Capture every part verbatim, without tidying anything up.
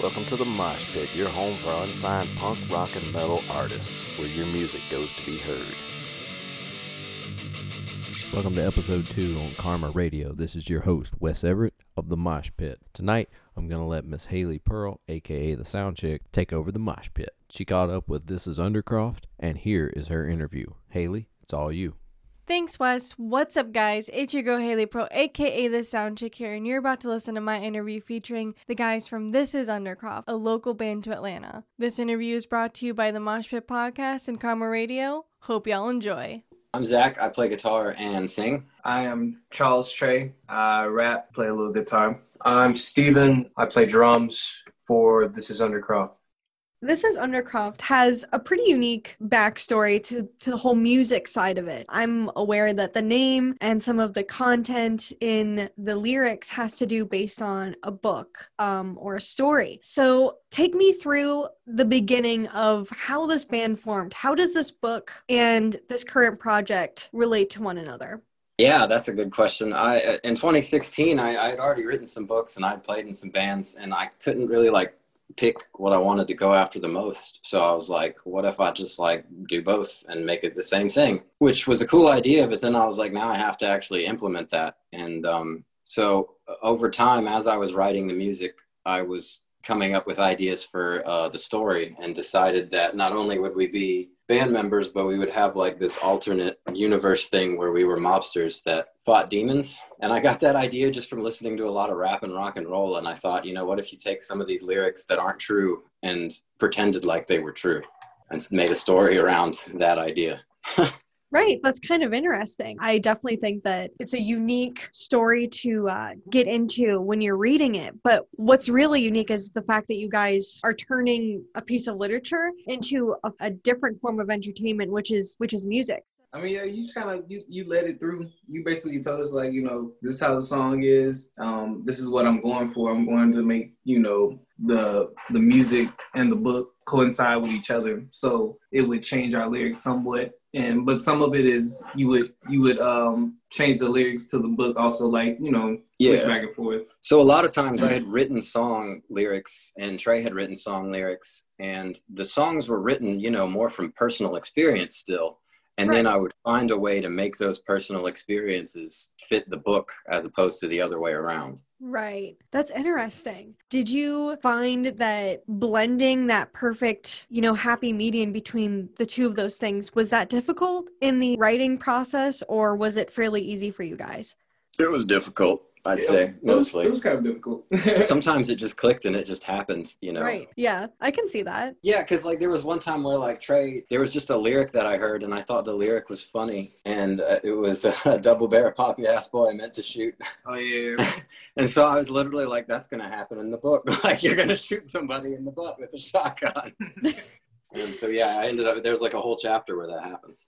Welcome to the Mosh Pit, your home for unsigned punk, rock, and metal artists, where your music goes to be heard. Welcome to episode two on Karma Radio. This is your host, Wes Everett of the Mosh Pit. Tonight, I'm going to let Miss Haley Pearl, aka the Sound Chick, take over the Mosh Pit. She caught up with This Is Undercroft, and here is her interview. Haley, it's all you. Thanks, Wes. What's up, guys? It's your girl, Haley Pro, aka The Sound Chick here, and you're about to listen to my interview featuring the guys from This Is Undercroft, a local band to Atlanta. This interview is brought to you by the Mosh Pit Podcast and Karma Radio. Hope y'all enjoy. I'm Zach. I play guitar and sing. I am Charles Trey. I rap, play a little guitar. I'm Steven. I play drums for This Is Undercroft. This Is Undercroft has a pretty unique backstory to, to the whole music side of it. I'm aware that the name and some of the content in the lyrics has to do based on a book um, or a story. So take me through the beginning of how this band formed. How does this book and this current project relate to one another? Yeah, that's a good question. I in twenty sixteen, I I had already written some books and I'd played in some bands, and I couldn't really like pick what I wanted to go after the most. So I was like, what if I just like do both and make it the same thing, which was a cool idea. But then I was like, now I have to actually implement that. And um, so over time, as I was writing the music, I was coming up with ideas for uh, the story, and decided that not only would we be band members, but we would have like this alternate universe thing where we were mobsters that fought demons. And I got that idea just from listening to a lot of rap and rock and roll. And I thought, you know, what if you take some of these lyrics that aren't true and pretended like they were true and made a story around that idea? Right. That's kind of interesting. I definitely think that it's a unique story to uh, get into when you're reading it. But what's really unique is the fact that you guys are turning a piece of literature into a, a different form of entertainment, which is which is music. I mean, yeah, you just kind of, you, you let it through. You basically told us, like, you know, this is how the song is. Um, this is what I'm going for. I'm going to make, you know, the the music and the book coincide with each other. So it would change our lyrics somewhat. And but some of it is you would you would um change the lyrics to the book also, like, you know, switch yeah. back and forth. So a lot of times I had written song lyrics and Trey had written song lyrics, and the songs were written, you know, more from personal experience still. And right. Then I would find a way to make those personal experiences fit the book as opposed to the other way around. Right. That's interesting. Did you find that blending that perfect, you know, happy median between the two of those things, was that difficult in the writing process, or was it fairly easy for you guys? It was difficult, I'd yeah, say, it was, mostly. It was kind of difficult. Sometimes it just clicked and it just happened, you know? Right. Yeah, I can see that. Yeah, because like there was one time where like Trey, there was just a lyric that I heard and I thought the lyric was funny. And uh, it was a double barrel poppy ass boy meant to shoot. Oh, yeah. And so I was literally like, that's going to happen in the book. Like, you're going to shoot somebody in the butt with a shotgun. And so, yeah, I ended up, there's like a whole chapter where that happens.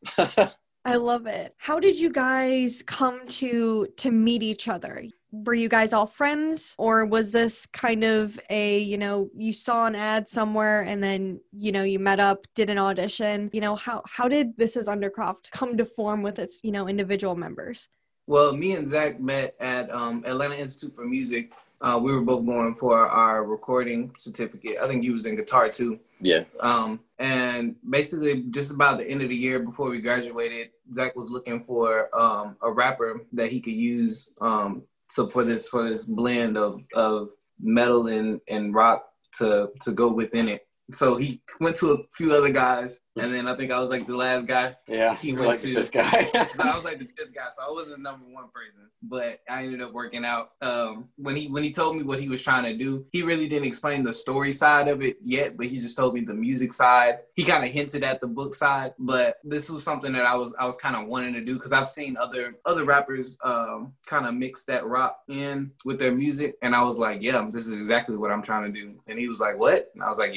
I love it. How did you guys come to to meet each other? Were you guys all friends, or was this kind of a, you know, you saw an ad somewhere and then, you know, you met up, did an audition? You know, how how did This Is Undercroft come to form with its, you know, individual members? Well, me and Zach met at um, Atlanta Institute for Music. Uh, we were both going for our recording certificate. I think you was in guitar too. Yeah. Um, and basically just about the end of the year before we graduated, Zach was looking for um, a rapper that he could use um, so for this for this blend of, of metal and, and rock to to go within it. So he went to a few other guys, and then I think I was like the last guy. Yeah, he went went like to this guy. I was like the fifth guy, so I wasn't the number one person, but I ended up working out. Um, when he when he told me what he was trying to do, he really didn't explain the story side of it yet, but he just told me the music side. He kind of hinted at the book side, but this was something that I was I was kind of wanting to do because I've seen other other rappers um, kind of mix that rock in with their music, and I was like, yeah, this is exactly what I'm trying to do. And he was like, what? And I was like, yeah. And he was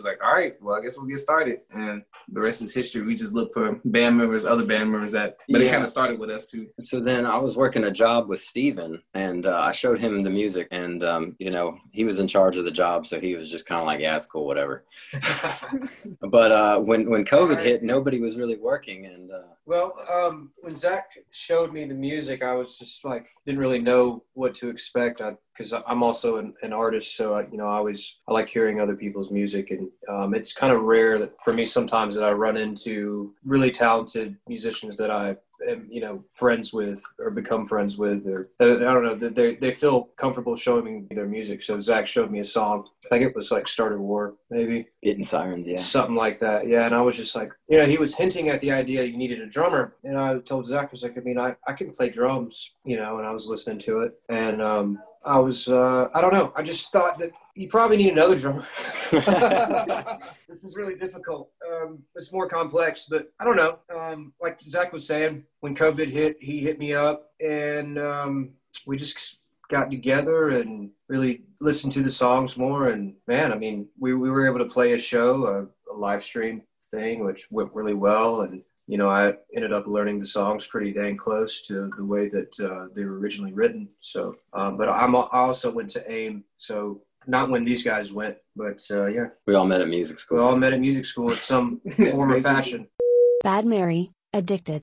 was like, all right, well, I guess we'll get started. And the rest is history. We just look for band members, other band members that, but Yeah. it kind of started with us too. So then I was working a job with Steven, and uh, I showed him the music, and, um, you know, he was in charge of the job. So he was just kind of like, yeah, it's cool, whatever. But uh, when, when COVID hit, nobody was really working. And uh, Well, um, when Zach showed me the music, I was just like, didn't really know what to expect because I'm also an, an artist. So, I, you know, I always, I like hearing other people's music. And um, it's kind of rare that for me sometimes that I run into really talented musicians that I am, you know, friends with or become friends with, or I don't know, they, they feel comfortable showing me their music. So Zach showed me a song. I think it was like Start a War, maybe. Getting Sirens, yeah. Something like that. Yeah. And I was just like, you know, he was hinting at the idea you needed a drummer. And I told Zach, I was like, I mean, I, I can play drums, you know, and I was listening to it. And um, I was, uh, I don't know. I just thought that you probably need another drummer. This is really difficult. Um, it's more complex, but I don't know. Um, like Zach was saying, when COVID hit, he hit me up and um, we just got together and really listened to the songs more. And man, I mean, we, we were able to play a show, a, a live stream thing, which went really well. And, you know, I ended up learning the songs pretty dang close to the way that uh, they were originally written. So, um, but I'm, I also went to AIM. So not when these guys went, but uh, yeah. We all met at music school. We all met at music school in some form or fashion. Bad Mary, Addicted.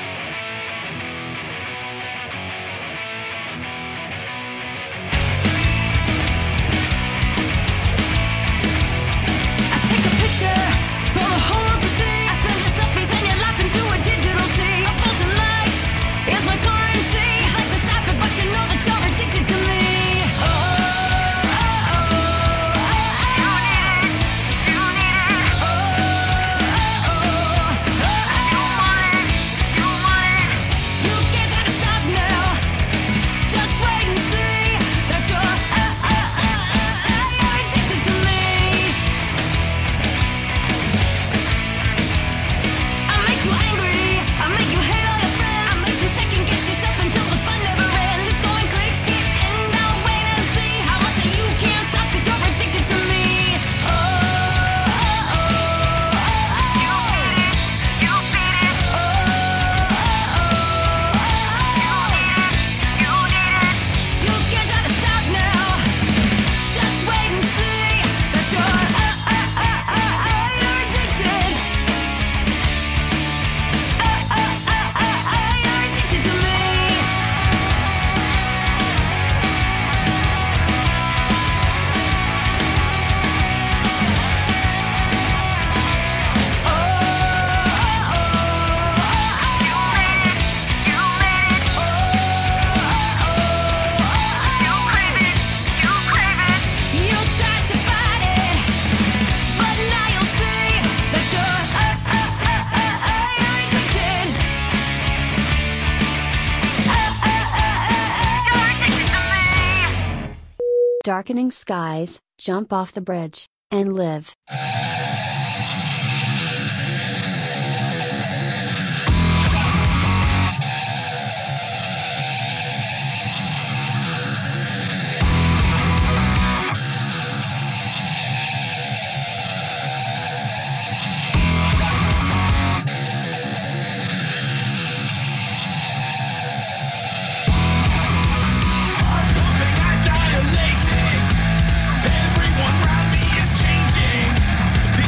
Darkening skies, jump off the bridge, and live. Everyone around me is changing.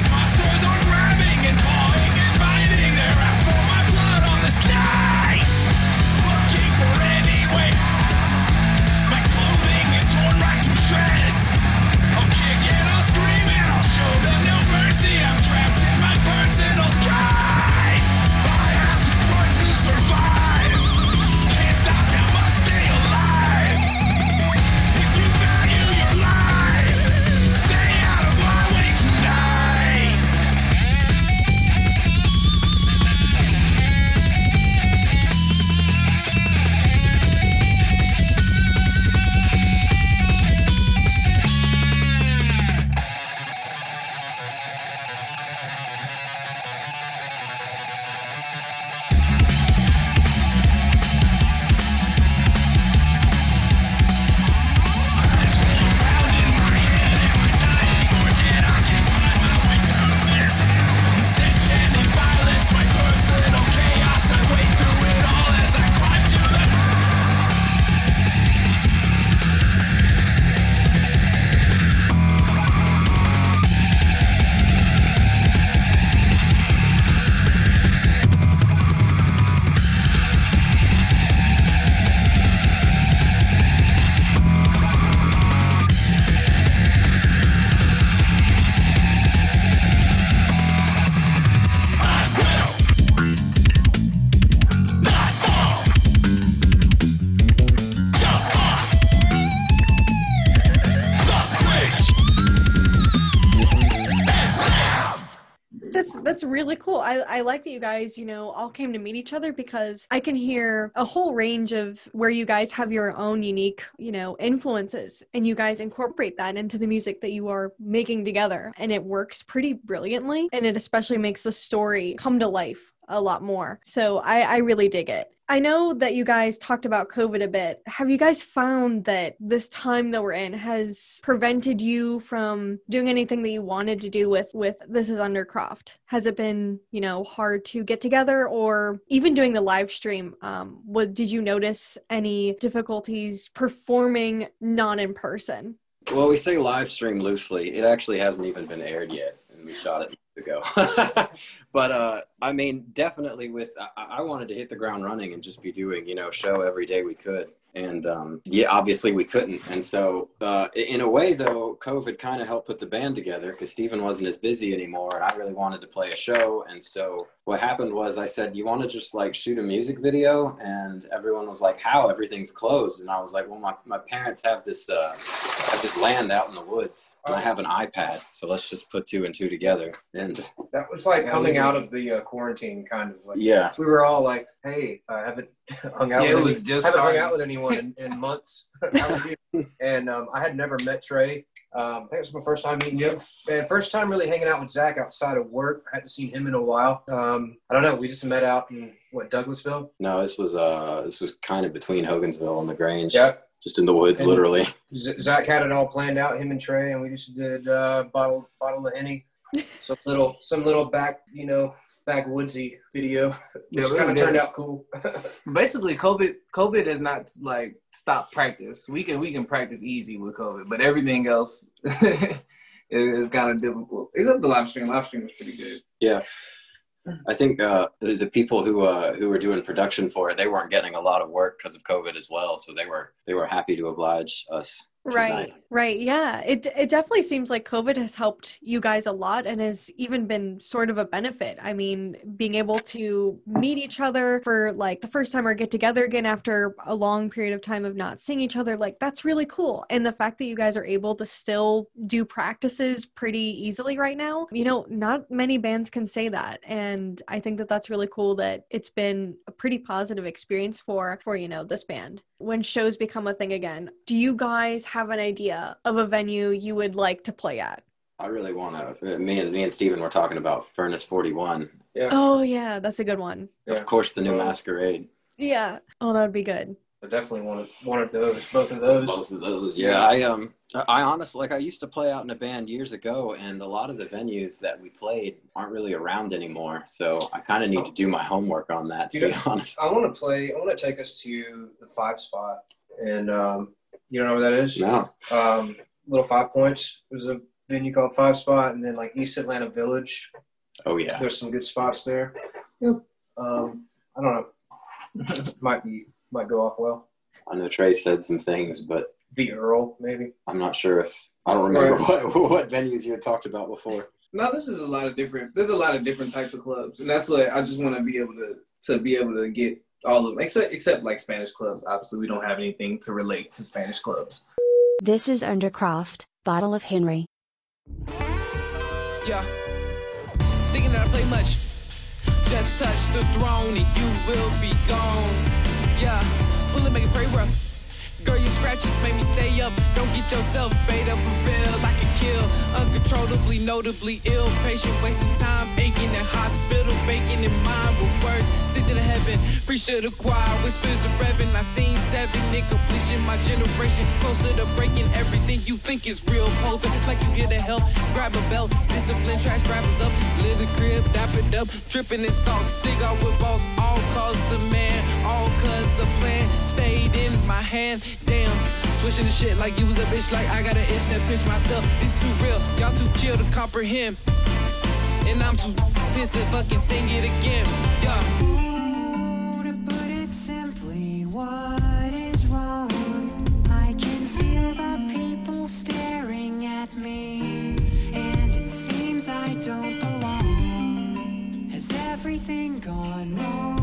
That's really cool. I, I like that you guys, you know, all came to meet each other, because I can hear a whole range of where you guys have your own unique, you know, influences, and you guys incorporate that into the music that you are making together. And it works pretty brilliantly. And it especially makes the story come to life a lot more. So I, I really dig it. I know that you guys talked about COVID a bit. Have you guys found that this time that we're in has prevented you from doing anything that you wanted to do with, with This Is Undercroft? Has it been, you know, hard to get together, or even doing the live stream? Um, what, did you notice any difficulties performing not in person? Well, we say live stream loosely. It actually hasn't even been aired yet, and we shot it ago. But uh I mean, definitely with I, I wanted to hit the ground running and just be doing, you know, show every day we could. And um yeah, obviously we couldn't. And so uh in a way though, COVID kind of helped put the band together, because Steven wasn't as busy anymore and I really wanted to play a show. And so what happened was I said, you want to just like shoot a music video? And everyone was like, how? Everything's closed. And I was like, well, my, my parents have this uh have this land out in the woods, and I have an iPad, so let's just put two and two together. And that was like coming out of the uh, quarantine, kind of like, yeah, we were all like, hey, I haven't hung out Yeah, with it was any, just haven't hung starting. out with anyone in, in months. How would you? And um, I had never met Trey. Um, I think it was my first time meeting him. And first time really hanging out with Zach outside of work. I hadn't seen him in a while. Um, I don't know. We just met out in, what, Douglasville? no, this was uh this was kind of between Hogansville and the Grange. Yeah. Just in the woods, And literally. Z- Zach had it all planned out, him and Trey, and we just did uh, bottle bottle of Henny. Some little, some little back, you know, backwoodsy video. Yeah, Which it kind was of good. turned out cool. Basically, COVID COVID has not like stopped practice. We can we can practice easy with COVID, but everything else is kind of difficult. Except the live stream. Live stream was pretty good. Yeah. I think uh, the, the people who uh, who were doing production for it, they weren't getting a lot of work because of COVID as well. So they were they were happy to oblige us. which was Right, nice. right. Yeah. It it definitely seems like COVID has helped you guys a lot, and has even been sort of a benefit. I mean, being able to meet each other for like the first time, or get together again after a long period of time of not seeing each other, like that's really cool. And the fact that you guys are able to still do practices pretty easily right now, you know, not many bands can say that. And I think that that's really cool that it's been a pretty positive experience for, for, you know, this band. When shows become a thing again, do you guys have an idea of a venue you would like to play at? I really want to. Me and me and Steven were talking about Furnace forty-one. Yeah. Oh yeah, that's a good one. Yeah. Of course, the new Oh. Masquerade. Yeah. Oh, that would be good. I definitely wanted one of those, both of those. Both of those. Yeah, I um, I honestly, like, I used to play out in a band years ago, and a lot of the venues that we played aren't really around anymore. So I kind of need to do my homework on that, to You be know, honest. I want to play. I want to take us to the Five Spot, and um, you don't know where that is? No. Um, Little Five Points. There's a venue called Five Spot, and then like East Atlanta Village. Oh yeah. There's some good spots there. Yep. Um, I don't know. might be might go off well. I know Trey said some things, but The Earl, maybe. I'm not sure if I don't remember Right. what what venues you had talked about before. No, this is a lot of different. There's a lot of different types of clubs, and that's what I just want to be able to to be able to get all of them, except except like Spanish clubs. Obviously, we don't have anything to relate to Spanish clubs. This is Undercroft, Bottle of Henry. Yeah. Thinking that I play much. Just touch the throne and you will be gone. Yeah. Pull it, make it pray rough. Girl, your scratches make me stay up. Don't get yourself bait up for real. I can kill uncontrollably, notably ill. Patient wasting time, aching in hospital, baking in mind with words. Sit to the heaven, preach to the choir, whispers of reverend. I seen seven in completion, my generation closer to breaking everything you think is real. Poser, like you here to help. Grab a belt, discipline, trash grabbers up. Live the crib, dap it up. Dripping in sauce, cigar with boss. All cause the man, all cause the plan stayed in my hand. Damn, switching the shit like you was a bitch, like I got an itch that pinch myself. This is too real, y'all too chill to comprehend. And I'm too pissed to fucking sing it again. Yeah. Ooh, to put it simply, what is wrong? I can feel the people staring at me, and it seems I don't belong. Has everything gone wrong?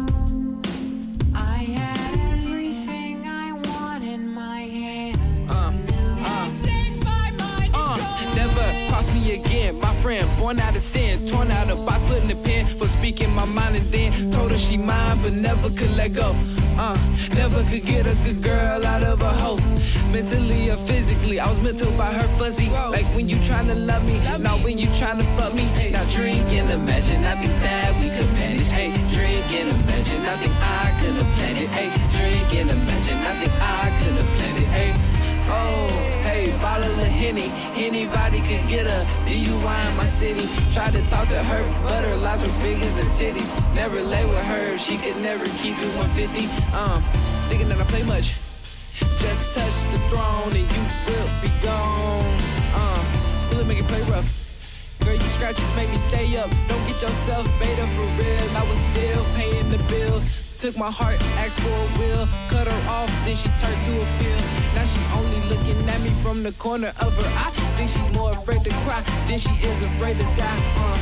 I had everything I want in my hand. Uh, uh, Changed my mind. uh, never cross me again. My friend friend, born out of sin, torn out of box, put in the pen for speaking my mind, and then told her she mine, but never could let go. Uh, never could get a good girl out of a hoe. Mentally or physically, I was mental by her fuzzy. Like when you tryna love me, not when you tryna fuck me. Now drink and imagine, I think that we could manage. Hey, drink and imagine, I think I could have planned it. Hey, drink and imagine, I think I could have planned it. Hey, oh, hey, bottle of Henny. Anybody could get a D U I in my city. Tried to talk to her, but her lies were big as her titties. Never lay with her, she could never keep it one fifty. Um, thinking that I play much. Just touch the throne and you will be gone. Um, will it make it play rough? Girl, you scratches make me stay up. Don't get yourself made up for real. I was still paying the bills. Took my heart, asked for a will. Cut her off, then she turned to a pill. Now she only looking at me from the corner of her eye. Think she's more afraid to cry than she is afraid to die. Uh.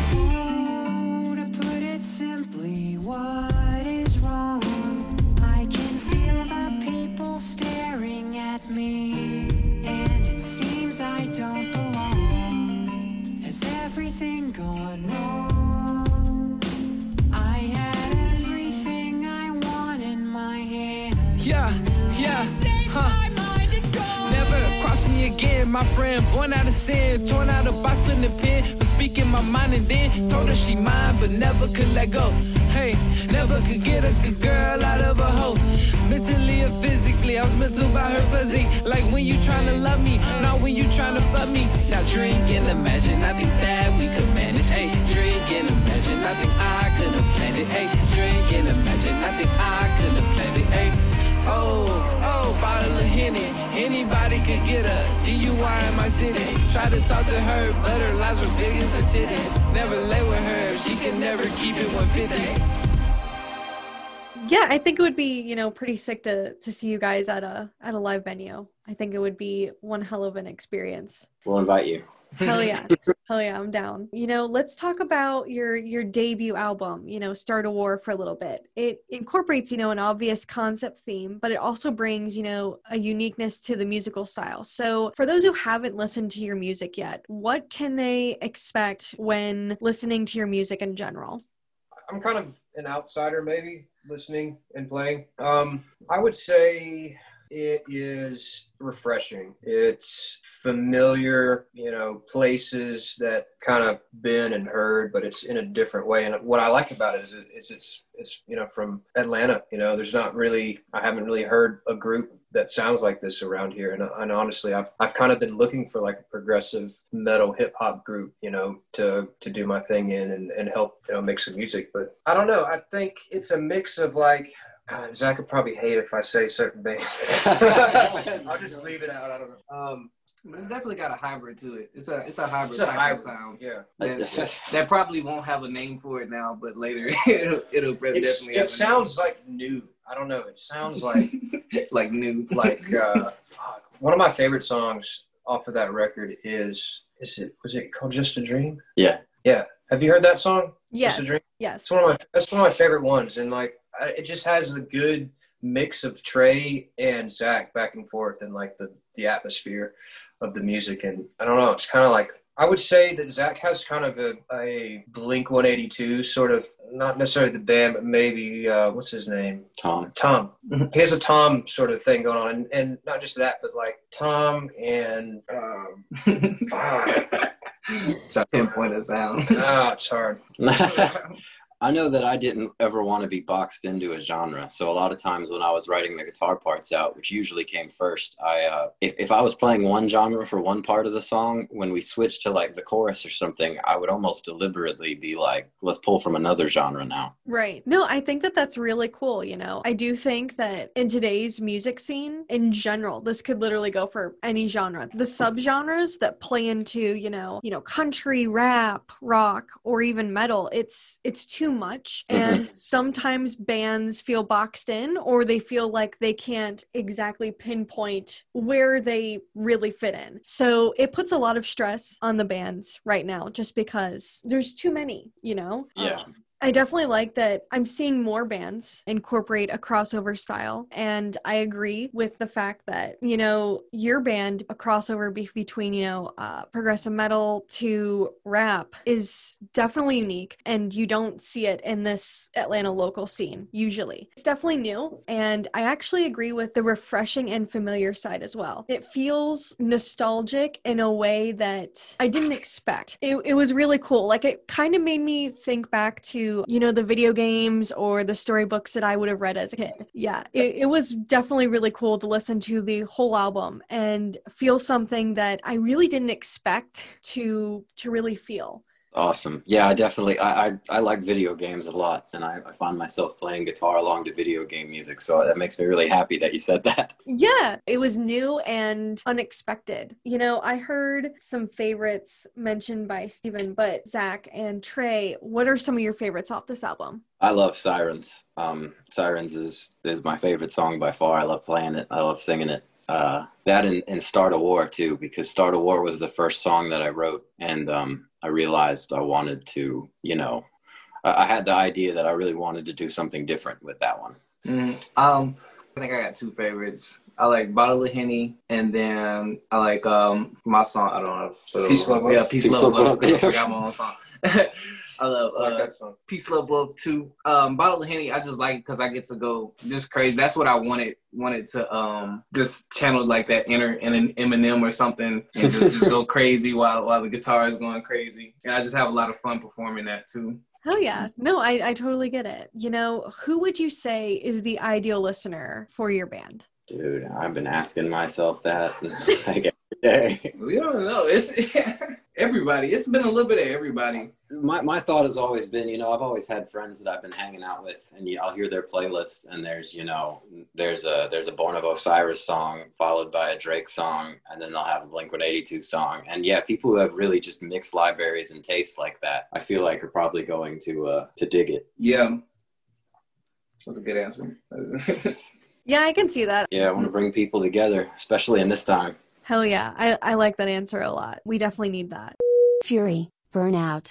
Oh, to put it simply, what is wrong? I can feel the people staring at me, and it seems I don't belong. Has everything gone wrong? I had everything I want in my hand. Yeah, yeah, huh. Never cross me again, my friend. Born out of sin, torn out of box, put in the pen for speaking my mind, and then told her she mine, but never could let go. Hey, never could get a good girl out of a hoe. Mentally or physically, I was mental by her fuzzy. Like when you tryna love me, not when you tryna fuck me. Now drink and imagine, I think that we could manage. Hey, drink and imagine, I think I could have planned it. Hey, drink and imagine, I think I could have planned it. Hey, oh, oh, bottle of Henny. Anybody could get a D U I in my city. Tried to talk to her, but her lies were big as her titties. Never lay with her, she can never keep it one fifty. Yeah, I think it would be, you know, pretty sick to to see you guys at a at a live venue. I think it would be one hell of an experience. We'll invite you. Hell yeah. Hell yeah, I'm down. You know, let's talk about your your debut album, you know, Start a War, for a little bit. It incorporates, you know, an obvious concept theme, but it also brings, you know, a uniqueness to the musical style. So for those who haven't listened to your music yet, what can they expect when listening to your music in general? I'm kind of an outsider, maybe, listening and playing. Um, I would say it is refreshing. It's familiar, you know, places that kind of been and heard, but it's in a different way. And what I like about it is, it, is it's, it's, you know, from Atlanta, you know, there's not really, I haven't really heard a group that sounds like this around here. And, and honestly, I've, I've kind of been looking for like a progressive metal hip hop group, you know, to, to do my thing in and, and help, you know, make some music. But I don't know. I think it's a mix of like, Uh, Zach would probably hate if I say certain bands. I'll just leave it out. I don't know. Um, but it's definitely got a hybrid to it. It's a it's a hybrid it's a type hybrid of sound. Yeah, that, that probably won't have a name for it now, but later it'll it'll probably it's, definitely. It have sounds a name. like new. I don't know. It sounds like It's like new. like uh, fuck. One of my favorite songs off of that record is is it was it called Just a Dream? Yeah. Yeah. Have you heard that song? Yes. Just a Dream? Yes. It's one of my that's one of my favorite ones, and like I, it just has a good mix of Trey and Zach back and forth, and like the the atmosphere of the music. And I don't know, it's kind of like, I would say that Zach has kind of a, a Blink one eighty-two sort of, not necessarily the band, but maybe uh what's his name, Tom. Tom. He has a Tom sort of thing going on, and, and not just that, but like Tom and um So I pinpoint a sound. ah it's hard. I know that I didn't ever want to be boxed into a genre. So a lot of times when I was writing the guitar parts out, which usually came first, I uh, if, if I was playing one genre for one part of the song, when we switched to like the chorus or something, I would almost deliberately be like, let's pull from another genre now. Right. No, I think that that's really cool. You know, I do think that in today's music scene in general, this could literally go for any genre. The subgenres that play into, you know, you know, country, rap, rock, or even metal, it's, it's too much. And sometimes bands feel boxed in, or they feel like they can't exactly pinpoint where they really fit in. So it puts a lot of stress on the bands right now, just because there's too many, you know? Yeah. Um, I definitely like that I'm seeing more bands incorporate a crossover style. And I agree with the fact that, you know, your band, a crossover be- between, you know, uh, progressive metal to rap is definitely unique. And you don't see it in this Atlanta local scene, usually. It's definitely new. And I actually agree with the refreshing and familiar side as well. It feels nostalgic in a way that I didn't expect. It, it was really cool. Like, it kind of made me think back to, you know, the video games or the storybooks that I would have read as a kid. Yeah, it, it was definitely really cool to listen to the whole album and feel something that I really didn't expect to to really feel. Awesome. Yeah, I definitely, I, I, I like video games a lot, and I, I find myself playing guitar along to video game music, so that makes me really happy that you said that. Yeah, it was new and unexpected. You know, I heard some favorites mentioned by Steven, but Zach and Trey, what are some of your favorites off this album? I love Sirens. Um, Sirens is, is my favorite song by far. I love playing it. I love singing it. Uh, that and, and Start a War, too, because Start a War was the first song that I wrote, and um, I realized I wanted to, you know, I, I had the idea that I really wanted to do something different with that one. Mm, um, I think I got two favorites. I like Bottle of Henny, and then I like um, my song, I don't know. Peace, Love, Love. Yeah, Peace, Peace, Love, Love, Love. Love. I forgot my own song. I love uh, like that song. Peace, Love, Love too. Um, Bottle of Henny, I just like it because I get to go just crazy. That's what I wanted wanted to um just channel like that inner in an Eminem or something and just, just go crazy while while the guitar is going crazy. And I just have a lot of fun performing that too. Hell yeah. No, I, I totally get it. You know, who would you say is the ideal listener for your band? Dude, I've been asking myself that like every day. We don't know. It's everybody. It's been a little bit of everybody. My my thought has always been, you know, I've always had friends that I've been hanging out with, and you, I'll hear their playlist, and there's, you know, there's a there's a Born of Osiris song followed by a Drake song, and then they'll have a Blink one eighty-two song, and yeah, people who have really just mixed libraries and tastes like that, I feel like are probably going to uh, to dig it. Yeah, that's a good answer. Yeah, I can see that. Yeah, I want to bring people together, especially in this time. Hell yeah. I, I like that answer a lot. We definitely need that. Fury, Burnout.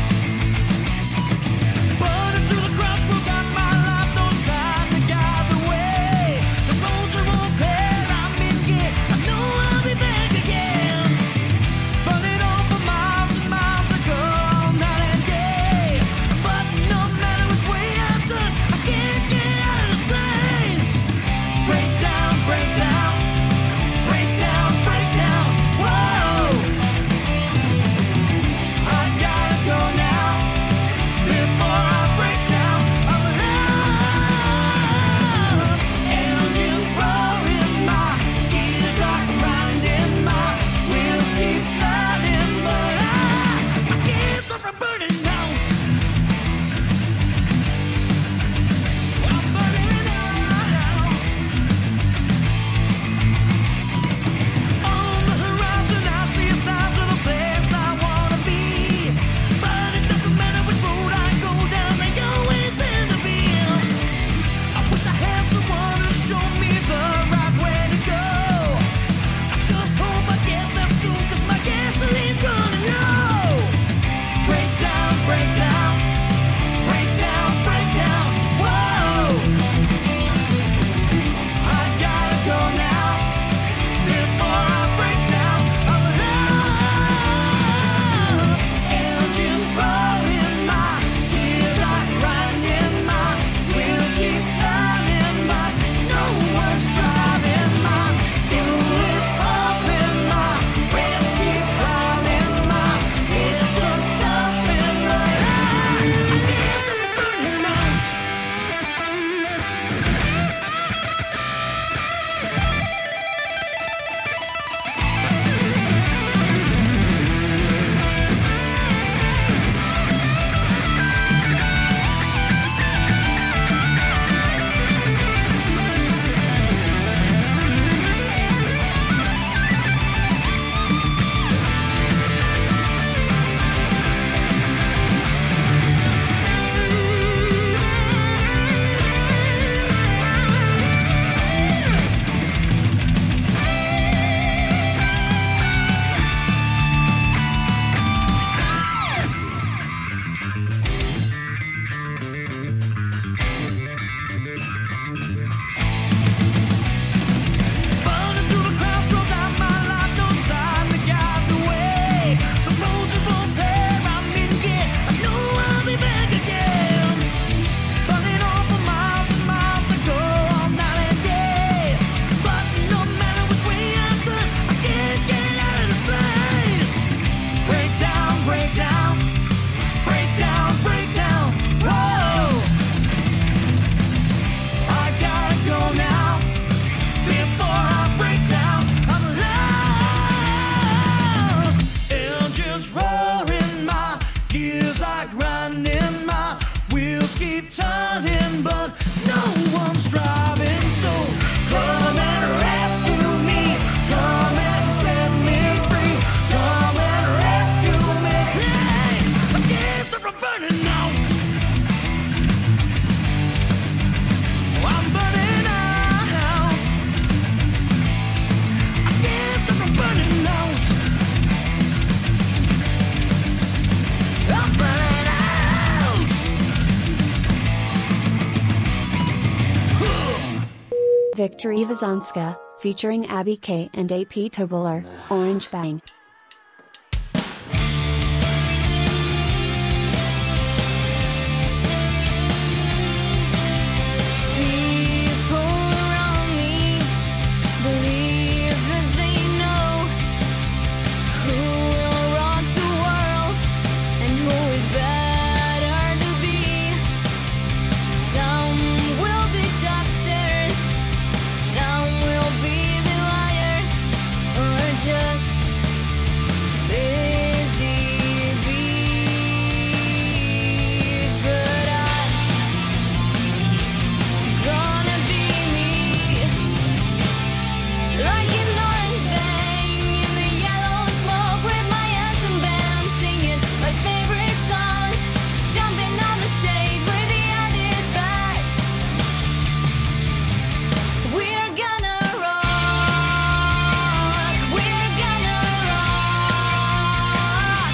Burning through the crossroads on my life, no sign to guide the way. keep turning, but no one's driving. So come and rescue me. Come and set me free. Come and rescue me, please. I can't stop from burning out. I'm burning out. I can't stop from burning out. I'm burning out. Victory Vazanska, featuring Abby K and A P Tobler, Orange Bang. People around me believe that they know who will rock the world and who is better to be. Some will be doctors, some will be the liars, or just busy bees. But I'm gonna be me, like an orange bang in the yellow smoke with my anthem band, singing my favorite songs, jumping on the stage with the artist badge. We're gonna rock, we're gonna rock.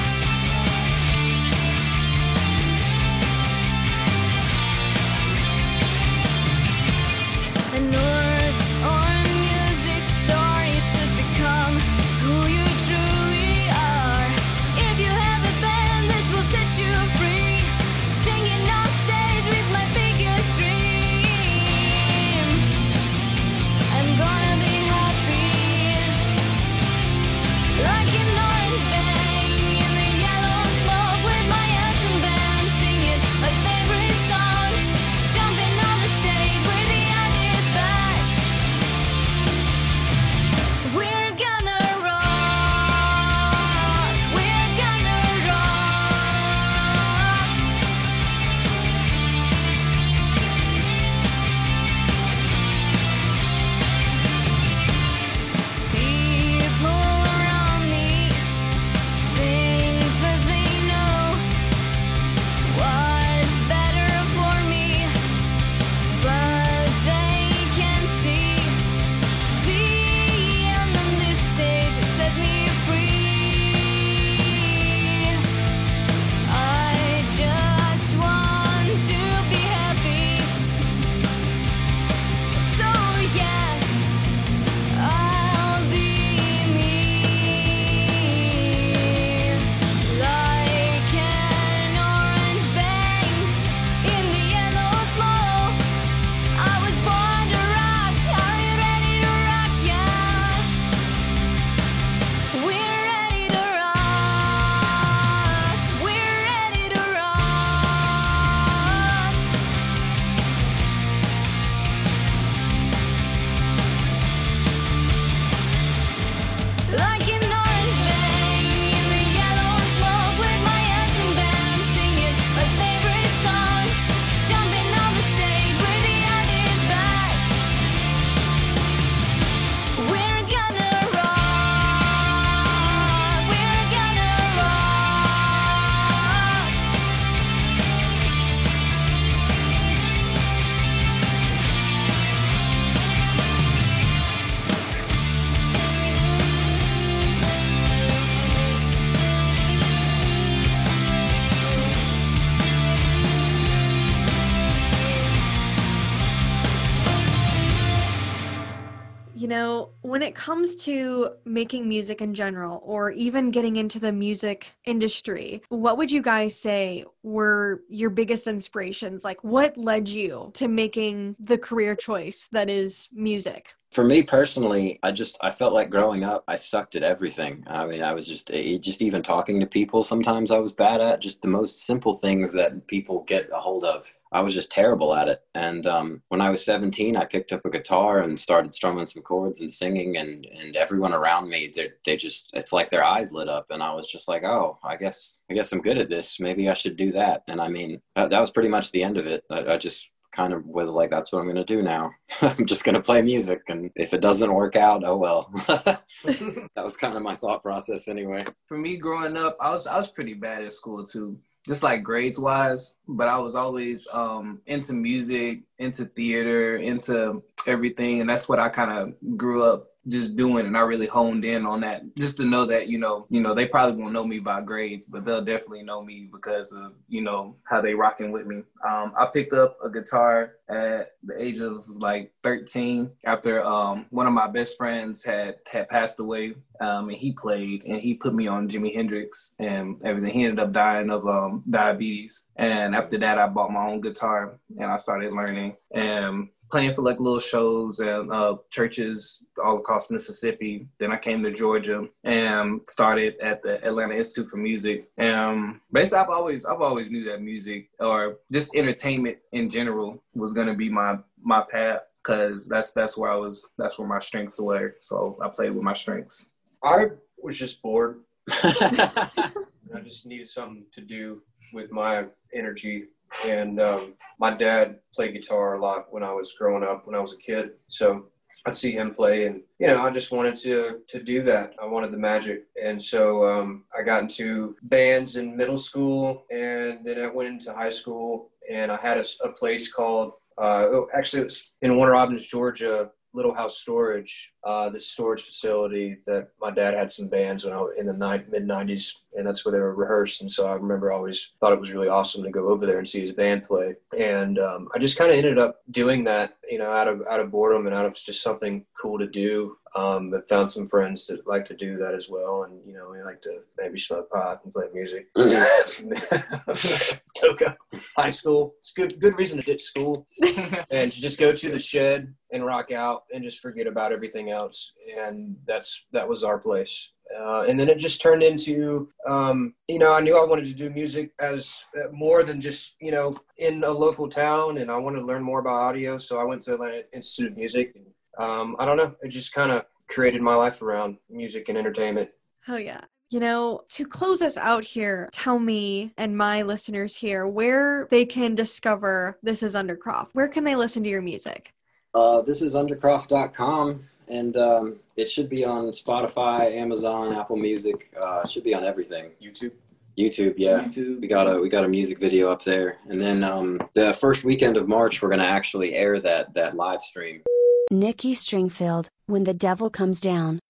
A North or music story should become who you truly are. If you have a band, this will set you free. Singing on stage with my biggest dream. I'm gonna be happy, like an orange bang in the yellow smoke with my anthem band, singing my favorite songs, jumping on the stage with the artist badge. We're gonna rock, we're gonna rock. People around me think that they know what's better for me, but they can't see beyond on this stage that set me free. I just want to be happy. So yes, I'll be me, like an orange bang in the yellow smoke. I was born to rock. Are you ready to rock? Yeah, we're ready to rock. We're ready to rock. Like an orange bang in the yellow smoke with my anthem band, singing my favorite songs, jumping on the stage with the artist badge. We're gonna rock, we're gonna rock. You know, when it comes to making music in general, or even getting into the music industry, what would you guys say were your biggest inspirations? Like, what led you to making the career choice that is music? For me personally, I just, I felt like growing up, I sucked at everything. I mean, I was just, it, just even talking to people, sometimes I was bad at just the most simple things that people get a hold of. I was just terrible at it. And um, when I was seventeen, I picked up a guitar and started strumming some chords and singing, and, and everyone around me, they they just, it's like their eyes lit up. And I was just like, oh, I guess, I guess I'm good at this. Maybe I should do that. And I mean, that, that was pretty much the end of it. I, I just kind of was like, that's what I'm going to do now. I'm just going to play music. And if it doesn't work out, oh, well. That was kind of my thought process anyway. For me growing up, I was I was pretty bad at school too, just like grades wise, but I was always um, into music, into theater, into everything. And that's what I kind of grew up just doing, and I really honed in on that, just to know that, you know, you know, they probably won't know me by grades, but they'll definitely know me because of, you know, how they rocking with me. Um, I picked up a guitar at the age of like thirteen after um, one of my best friends had, had passed away, um, and he played, and he put me on Jimi Hendrix and everything. He ended up dying of um, diabetes. And after that, I bought my own guitar and I started learning and playing for like little shows and uh, churches all across Mississippi. Then I came to Georgia and started at the Atlanta Institute for Music. And basically, I've always I've always knew that music or just entertainment in general was gonna be my my path, because that's that's where I was that's where my strengths were. So I played with my strengths. I was just bored. I just needed something to do with my energy. And um, my dad played guitar a lot when I was growing up, when I was a kid. So I'd see him play, and, you know, I just wanted to to do that. I wanted the magic. And so um, I got into bands in middle school, and then I went into high school, and I had a, a place called, uh, oh, actually it was in Warner Robins, Georgia, Little House Storage, uh, this storage facility that my dad had some bands when I was in the ni- mid nineties, and that's where they were rehearsed. And so I remember I always thought it was really awesome to go over there and see his band play. And um, I just kind of ended up doing that, you know, out of out of boredom and out of just something cool to do. Um, but found some friends that like to do that as well. And, you know, we like to maybe smoke pot and play music. Toka, high school. It's good good reason to ditch school and to just go to the shed and rock out and just forget about everything else. And that's that was our place. Uh, and then it just turned into, um, you know, I knew I wanted to do music as uh, more than just, you know, in a local town. And I wanted to learn more about audio. So I went to Atlanta Institute of Music. And, um, I don't know. It just kind of created my life around music and entertainment. Oh, yeah. You know, to close us out here, tell me and my listeners here where they can discover This Is Undercroft. Where can they listen to your music? Uh, this is undercroft dot com, and um, it should be on Spotify, Amazon, Apple Music. Uh, it should be on everything. YouTube. YouTube, yeah. YouTube. We got a we got a music video up there, and then um, the first weekend of March, we're gonna actually air that that live stream. Nikki Stringfield, When the Devil Comes Down.